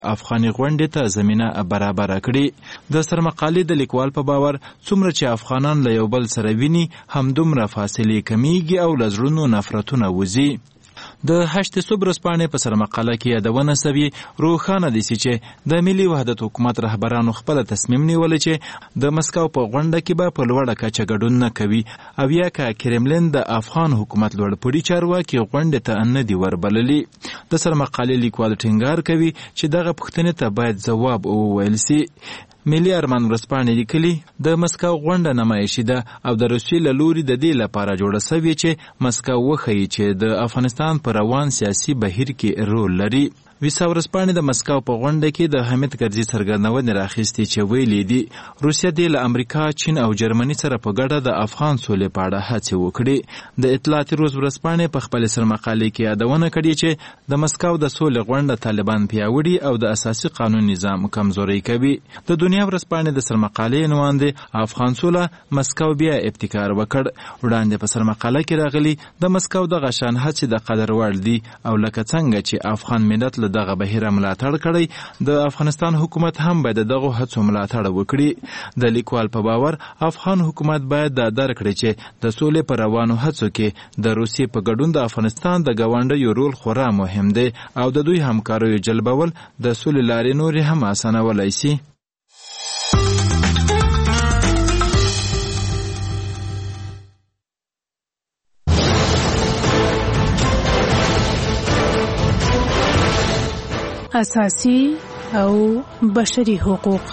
افغاني غونډې ته زمینه برابره کړي. د سرمقالې د لیکوال په باور څومره چې افغانان له یو بل سره ویني همدومره فاصلې کمیږي او له زړونو نفرتونه وځي. د هشت ورځپاڼې په سرمقاله کې یادونه سوي روښانه دي چې د ملي وحدت حکومت رهبرانو خپل تصمیم نیولی چې د مسکو په غونډه کې به په لوړه کچه ګډون نه کوي او یا که کرملین د افغان حکومت لوړپوړي چارواکي غونډې ته نه دي وربللي. د سرمقالې لیکوال ټینګار کوي چې دغه پوښتنې ته باید ځواب وویل سي. ملي ارمان ورځپاڼې لیکلي د مسکو غونډه نمایشي ده او د روسیې له لوري د دې لپاره جوړه سوې چې مسکو وښیي چې د افغانستان په روان سیاسي بهیر کې رول لري. ویسا ورځپاڼې د مسکو په غونډه کې د حامد کرزي څرګندونې راخیستې چې ویلي دي روسیه دې له امریکا، چین او جرمني سره په ګډه د افغان سولې په اړه هڅې وکړي. د اطلاعاتي روز ورځپاڼې په خپل سرمقالې کې یادونه کړې چې د مسکو د سولې غونډه طالبان پیاوړي او د اساسي قانون نظام کمزوري کوي. د دنیا ورځپاڼې د سرمقالې عنوان دی افغان سوله مسکو بیا ابتکار وکړ. وړاندې په سرمقاله کې راغلي د مسکو دغه شان هڅې د قدر وړ دي او لکه څنګه چې افغان ملت له دغه بهیره ملاتړ کړی د افغانستان حکومت هم باید دغه هڅو ملاتړ وکړي. د لیکوال په باور افغان حکومت باید دا درک کړي چې د سولې په روانو هڅو کې د روسیې په ګډون د افغانستان د ګاونډیو رول خورا مهم دی او د دوی همکاریو جلبول د سولې لارې نورې هم اسانولی سي. اساسي او بشري حقوق.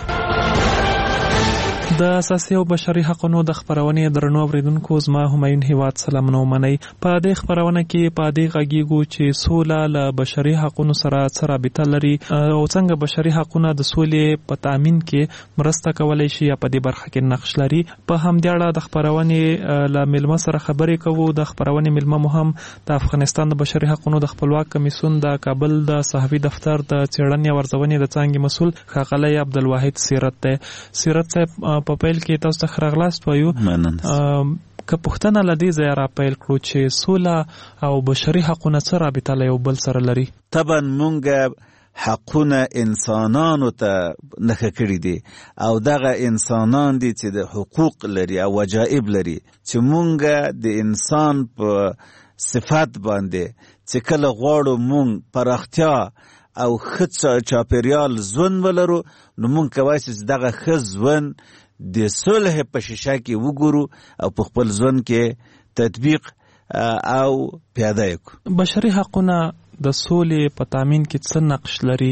د اساسي او بشري حقوقو د خبرونې درنو اوریدونکو زما همایون هیواد سلامونه ومنئ. په دې خبرونه کې په دې غږیږو چې سوله له بشري حقوقو سره څه رابطه لري او څنګه بشري حقوقونه د سولې په تامین کې مرسته کولی شي یا په دې برخه کې نقش لري. په همدې اړه د خبرونې له ملمه سره خبرې کوو. د خبرونې ملمه مو هم د افغانستان د بشري حقوقو د خپلواک کمیسیون د کابل د صحافي دفتر د څېړنې او ارزونې د څانګې مسؤل ښاغلی عبدالواحد سیرت دی. سیرت صاحب په پیل کې تاسو ته راغلاست وایو که پوښتنه له دې ځایه را پیل کړو چې سوله او بشري حقونه څه رابطه له یو بل سره لري. طبعا مونږ حقونه انسانانو ته نښه کړي دي او دغه انسانان دي چې د حقوق لري او وجایب لري چې مونږ د انسان په صفات باندې چې کله غواړو مونږ پراختیا او ښه چاپیریال ژوند ولرو نو مونږ کولی شو چې دغه ښه ژوند د صلح په شیشه کې وګورو او په خپل ژوند کې تطبیق او پیاده کړو. بشري حقونه د سولې په تامین کې څه نقش لري؟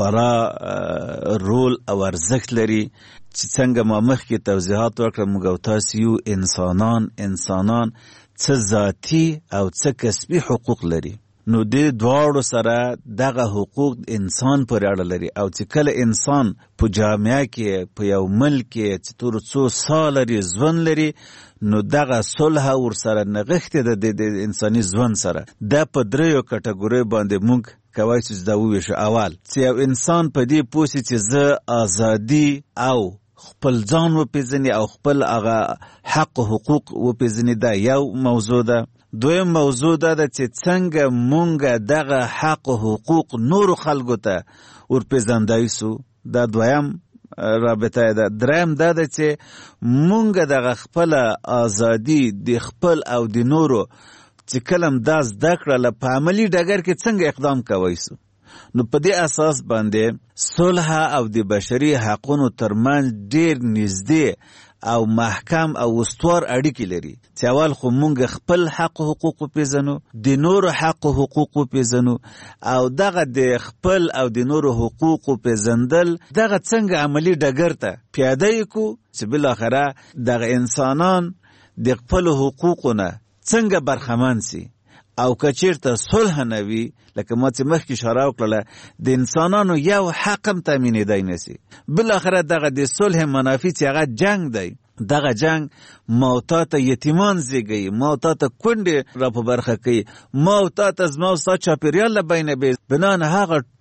خورا رول او ارزښت لري چې څنګه ما مخکې توضیحات ورکړم موږ او تاسو یو انسانان څه ذاتي او څه کسبي حقوق لري. نو دې دواړو سره دغه حقوق انسان پورې اړه لري او چې کله انسان په جامعه کې په یو ملک کې چې تر څو سال لري ژوند لري نو دغه صلح ورسره نغښتې د انساني ژوند سره د په دریو کټګوریو باندې موږ کولی شو چې دا وویشو. اول چې یو انسان په دې پوه شي چې زه ازادي او خپل ځان وپېژني او خپل هغه حق و حقوق وپېژني، دا یو موضوع ده. دویم موضوع دا ده چې څنګه مونږ دغه حق و حقوق نورو خلکو ته ورپېژندای سو، دا دویم رابطه ده. دریم دا ده چې مونږ دغه خپل ازادي د خپل او د نورو چې کلم دا زده کړله په عملي ډګر کې څنګه اقدام کوی سو. نو په دې اساس باندې صلح او د بشري حقونو ترمنځ ډیر نږدې او محکم او استوار اړیکې لري چې اول خو مونږ خپل حق او حقوق وپېژنو، د نورو حق او حقوق وپېژنو او دغه د خپل او د نورو حقوق وپېژندل دغه څنګه عملي ډګر ته پیاده کړو چې بالاخره دغه انسانان د خپل حقوقو نه څنګه برخمن سي او که چېرته صلح نه وي لکه ما چې مخکې اشاره وکړله د انسانانو یو حق هم تامینېدی نه سي. بالاخره دغه د صلح منافي چې هغه جنگ دی، دغه جنگ ما تا ته یتیمان زیږوي، ما تا ته کونډې را په برخه کوي، ما تا ته زما او ستا چاپېریال له بینه بې بنان هغه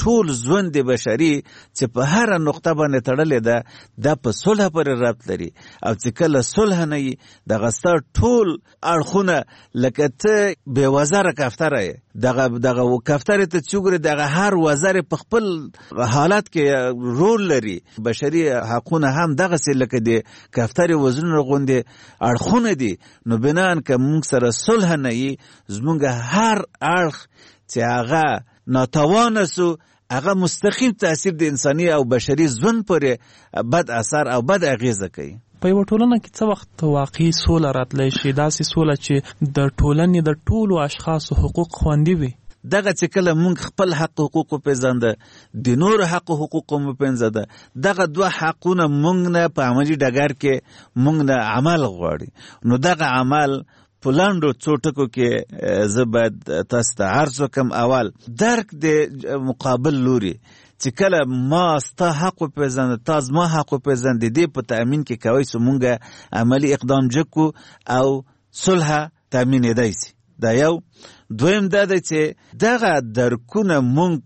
ټول ژوند بشري چې په هر نقطه باندې تړلې ده دا په صلح پورې ربط لري او چې کله صلح نه وي دغه ستا ټول اړخونه لکه ته بې وزره کفتره یې دغه کفترې ته چې وګورې دغه هر وزر په خپل حالت کې رول لري. بشري حقونه هم دغسې لکه د کفترې وزرونه غوندې اړخونه دي. نو بنان که موږ سره صلح نه وي زموږ هر اړخ چې هغه ناتوانه سو هغه مستقیم تاثیر د انساني او بشري ژوند پورې بد اثر او بد اغیزه کوي. په یوه ټولنه کې څه وخت واقعي سوله راتلی شي، داسې سوله چې د ټولنې د ټولو اشخاصو حقوق خوندي وي؟ دغه چې کله مونږ خپل حق حقوق وپېژنده د نور حق حقوق هم وپېژنده دغه دوه حقونه مونږ نه په عملي ډګر کې مونږ نه عمل غواړي. نو دغه عمل په لاندو څو ټکو کې زه باید تاسو ته عرض وکړم. اول درک د مقابل لوري چې کله ما ستا حق وپېژنده تا زما حق وپېژنده د دې په تأمین کې کوی سو مونږ عملي اقدام جکو او صلح تأمینېدی سي. دا یو. دویم دا دی چې دغه درکونه مونږ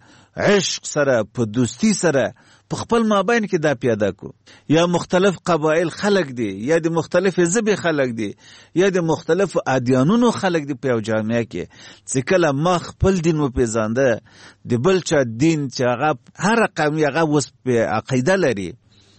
په عشق سره په دوستی سره په خپل مابین کې دا پیاده کو. یا مختلف قبایل خلق دي یا د مختلف ژبې خلق دي یا د مختلف ادیانونو خلق دي په یو جامعه کې چې کله ما خپل دین وپېژانده د بل چا دین چې هغه هر قوم هغه اوس په عقیده لري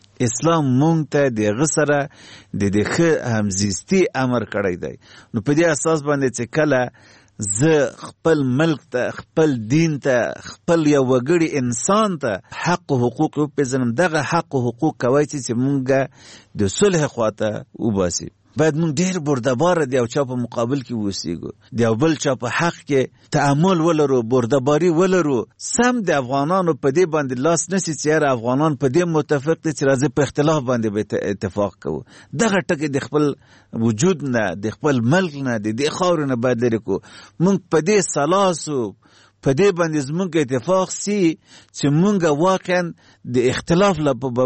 اسلام مونږ ته دغه سره د ښه همزیستي امر کړی دی. نو په دې اساس باندې چې کله زه خپل ملک ته خپل دین ته خپل یو وګړي انسان ته حق و حقوق وپېژنم دغه حق و حقوق کوی چې مونږ د صلح خواته وباسي. باید مونږ ډېر بردباره د یو چا په مقابل کې اوسېږو، د یو بل چا په حق کې تعامل ولرو، بردباري ولرو. سم د افغانانو په دې باندې لاس نسی چې یاره افغانان په دې متفق دي چې راځي په اختلاف باندې به اتفاق کوو. دغه ټکي د خپل وجود نه د خپل ملک نه د دې خاورې نه باید لرې کړو. مونږ په دې سلاسو په دې باندې زمونږ اتفاق سي چې مونږ واقعا د اختلاف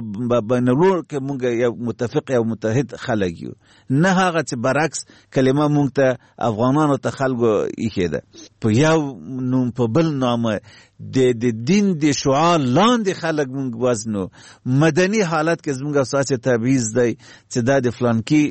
بینالور کې مونږ یو متفق یو متحد خلک یو، نه هغه چې برعکس کلمه مونږ ته افغانانو ته خلکو ایښې ده په یو نوم په بل نامه د دین د شعار لاندې خلک مونږ وزنو. مدني حالت کې زمونږ اساسي تبعیض دی چې دا د فلانکي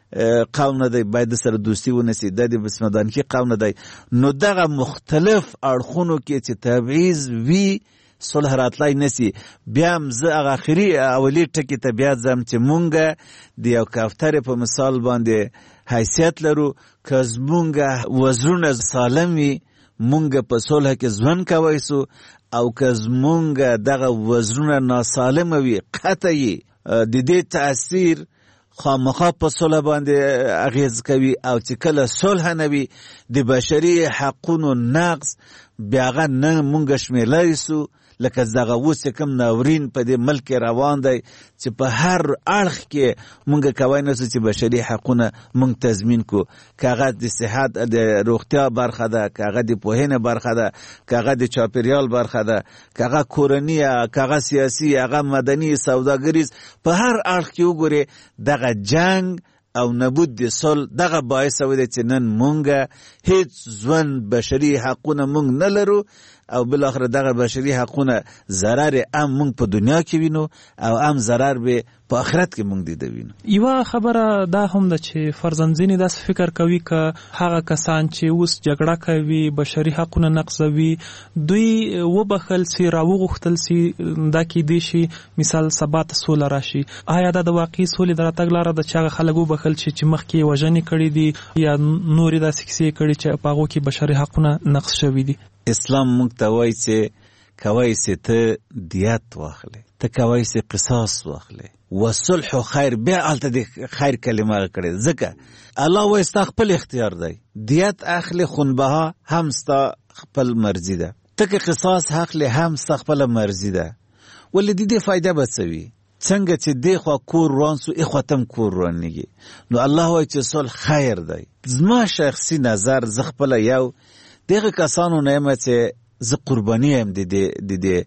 قوم نه دی باید سره دوستی ونسی، دا د بسمدانکی قوم نه دی. نو دغه مختلف اړخونو کې چې تبعیض وی صلح راتلای نسی. بیا هم زه هغه اخري اولی ټکي ته بیا ځم چې مونږ د یو کفترې په مثال باندې حیثیت لرو. که زمونږ وزرونه سالم وي مونږ په صلح کې ژوند کوی سو، او که زمونږ دغه وزرونه ناسالمه وي قطعي د دې تاثیر خامخا په صلح باندې اغیز کوي. او چې کله صلح نه وي د بشري حقونو نقض بیا هغه نه مونږ شمیرلی سو. لکه دغه اوس چې کوم ناورین په دې ملک کې روان دی چې په هر اړخ کې مونږ کوی نه سو چې بشري حقونه مونږ تضمین کو. که هغه د صحت د روغتیا برخه ده، که هغه د پوهنې برخه ده، که هغه د چاپیریال برخه ده، که هغه کورني، که هغه سیاسي، هغه مدني، سوداګریز، په هر اړخ کې وګورې دغه جنگ او نبود د صلح دغه باعث شوی دی چې نن مونږ هیڅ ژوند بشري حقونه مونږ نه لرو او بالاخره دغه بشري حقونه ضرر هم مونږ په دنیا کې وینو او هم ضرر به په آخرت کې مونږ دیده وینو. یوه خبره دا هم ده چې فرضاً ځینې داسې فکر کوي که هغه کسان چې اوس جګړه کوي بشري حقونه نقضوي دوی وبخل سي راوغوښتل سي دا کیدی شي مثال سبا ته سوله راشي. آیا دا د واقعي سولې د راتګ لاره ده چې هغه خلک وبخل شي چې مخکې یې وژنې کړي دي یا نورې داسې کیسې کړي چې په هغو کې بشري حقونه نقض شوي دي؟ اسلام مونږ ته وایي چې کوی سي ته دیت واخلې، ته کوی سي قصاص واخلې. وصلح خیر، بیا هلته د خیر کلمه کړې ځکه الله وایي ستا خپل اختیار دی. دیت اخلې خونبها هم ستا خپل مرضي ده، ته که قصاص اخلې هم ستا خپله مرضي ده. ولې د دې فایده به څه وي؟ څنګه چې دی خوا کور روان سو اخوا تم کور روانېږي. نو الله وایي چې صلح خیر دی. زما شخصي نظر زه خپله یو دغه کسانو نه یم چې زه قرباني یم د دې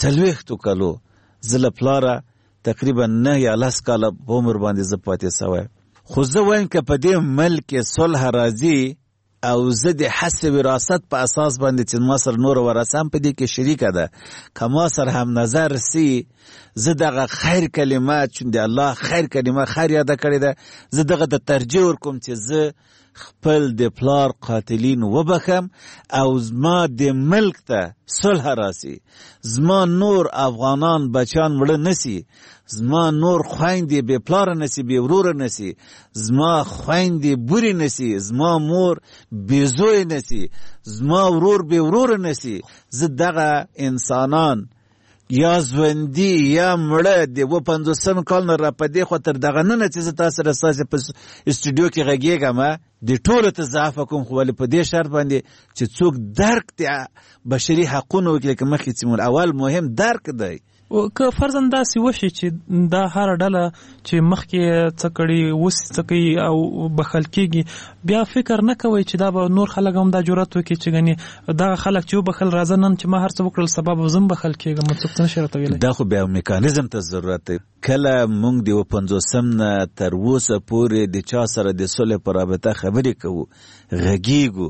40 کالو. زه له پلاره تقریبا 9 یا 10 کاله په عمر باندې زه پاتې سوی. خو زه وایم که په دې ملک صلح راځي او زه د حس وراثت په اساس باندې چې ما سره نور ورثه هم په دې کې شریکه ده که ما سره هم نظر سي زه دغه خیر کلمه چون د الله خیر کلمه خیر یاده کړې ده زه دغه د ترجیح ورکوم چې زه خپل د پلار قاتلین وبخم او زما د ملک ته صلح راسي زما نور افغانان بچان مړه نسی زما نور خویندې بې پلاره نسی بې وروره نسی زما خویندې بورې نسی زما مور بې زوی نسی زما ورور بې وروره نسی زه دغه انسانان یا ژوندي یا مړه د 50 کال نه را په دې خاطر دغه نه چې زه تاسو سره ستاسو په استودیو کې غږیږم د ټولو ته ضعف کوم خو ولې په دې شرط باندې چې څوک درک د بشري حقونو کې مخکې چې اول مهم درک دی که فرضاً داسې وشي چې دا هر ډله چې مخکې څه کړي اوس څه کوي او بخښل کېږي بیا فکر نه کوئ چې دا به نور خلک هم دا جرأت وکړي چې ګنې دغه خلک چې وبخښل راځه نن چې ما هر څه وکړل سبا به زه هم بخښل کېږم څوک څه نشي راته ویلی دا خو بیا میکانیزم ته ضرورت دی کله موږ د 50 نه تر اوسه پورې د چا سره د صلح په رابطه خبرې کوو غږیږو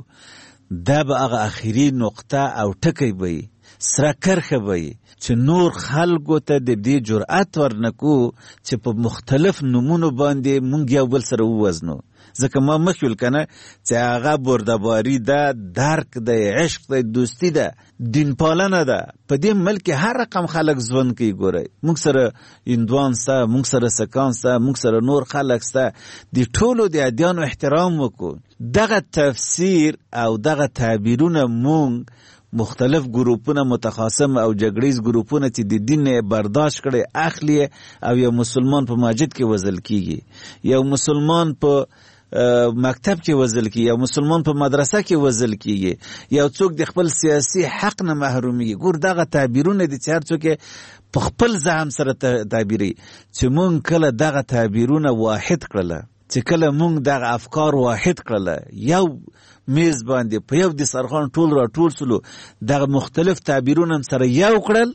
دا به هغه اخري نقطه او ټکی به سره کرخه به چې نور خلکو ته د دې جرأت ورنکو چې په مختلف نمونو باندې مونږ یو بل سره ووزنو ځکه ما مخکې ویل کنه چې هغه بردباري ده درک ده عشق ده دوستي ده دین پالنه ده په دې ملک هر رقم خلک ژوند کوي ګورئ مونږ سره هندوان سته مونږ سره سکان سته مونږ سره نور خلک سته د ټولو د ادیانو احترام وکړو دغه تفسیر او دغه تعبیرونه مونږ مختلف ګروپونه متخاصم او جګړیز ګروپونه چې د دین برداشت کړي اخلي او یو مسلمان په مسجد کې وزل کیږي یو مسلمان په مکتب کې وزل کیږي یو مسلمان په مدرسه کې وزل کیږي یو څوک د خپل سیاسي حق نه محرومي ګور دغه تعبیرونه دي چې هر څوک په خپل ځام سره تعبیري چې مونږ کله دغه تعبیرونه واحد کړل چې کله مونږ دغه افکار واحد کړل یو میز باندې په یو دسترخوان ټول سلو دغه مختلف تعبیرونه سره یو کړل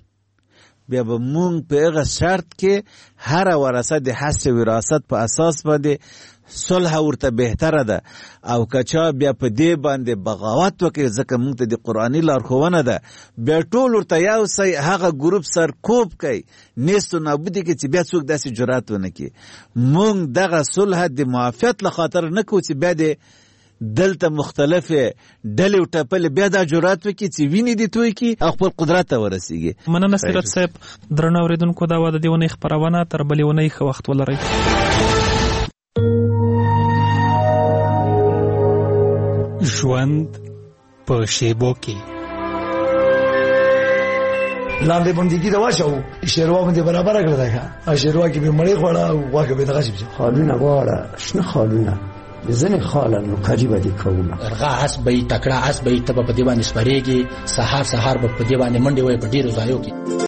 بیا به مونږ په هغه شرط کې هر ورثه د حس وراثت په اساس باندې صلح ورته بهتره ده او کچا بیا په دې باندې بغاوت وکړي ځکه مونږ ته د قرآني لارښوونه ده بیا ټول ورته یو ځای هغه ګروپ سرکوب کوي نیست و نابودي کې چې بیا څوک داسې جرأت ونه کړي مونږ دغه صلح د معافیت له خاطر نه کوو چې بیا د دلته مختلفه ډلې او ټپلې بیا دا جرأت وکړي چې ویني دي توی کی او خپل قدرت ته ورسیږي مننه سیرت صاحب درنو اوریدونکو دا و د دې ونې خبرونه تر بلې ونې ښه وخت ولرئ ژوند په شیبو کې لاندې بندګي دا واچو شیروا باندې برابر کړل دا شیروا کې به مړی خوړه او واګه به دغه شي خالونه واړه شنه خالونه ځنې خاله نو کاجی باندې کوم ارغا اس به تکړه اس به ته په دې باندې سپریږي سحر به په دې باندې منډي وای په ډیرو ځایو کې